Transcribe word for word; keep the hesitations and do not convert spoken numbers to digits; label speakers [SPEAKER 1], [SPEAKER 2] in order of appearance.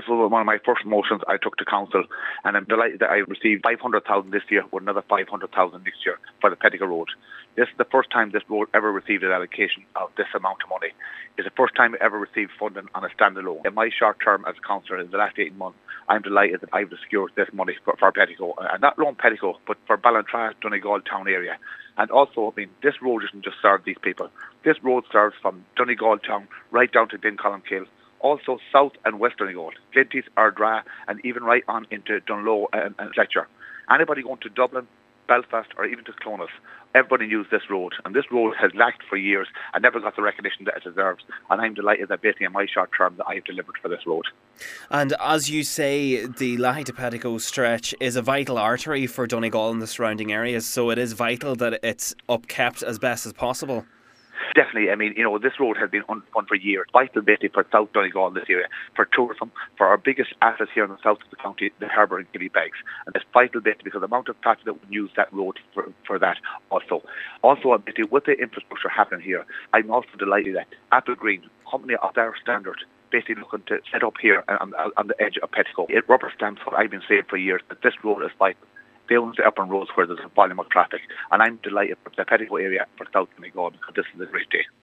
[SPEAKER 1] this was one of my first motions I took to council, and I'm delighted that I received five hundred thousand this year with another five hundred thousand next year for the Petticoat Road. This is the first time this road ever received an allocation of this amount of money. It's the first time it ever received funding on a standalone. In my short term as councillor in the last eighteen months, I'm delighted that I've secured this money for, for Petticoat, and not alone Petticoat, but for Ballantrae, Donegal town area. And also, I mean, this road doesn't just serve these people. This road serves from Donegal town right down to Dincolmkill, also south and west Donegal, Glenties, Ardra, and even right on into Dunlow and, and Fletcher. Anybody going to Dublin, Belfast, or even to Clonus, everybody used this road, and this road has lacked for years and never got the recognition that it deserves. And I'm delighted that basically in my short term that I've delivered for this road.
[SPEAKER 2] And as you say, the Lahey to Petticoat stretch is a vital artery for Donegal and the surrounding areas, so it is vital that it's upkept as best as possible.
[SPEAKER 1] Definitely. I mean, you know, this road has been underfunded for years. Vital basically for South Donegal in this area, for tourism, for our biggest assets here in the south of the county, the harbour and Killybegs. And it's vital basically because the amount of traffic that would use that road for, for that also. Also, basically, with the infrastructure happening here, I'm also delighted that Apple Green, company of their standard, basically looking to set up here on, on the edge of Petticoat. It rubber stamps what I've been saying for years, that this road is vital. They own the upper roads where there's a volume of traffic, and I'm delighted for the Petticoat area for South Donegal because this is a great day.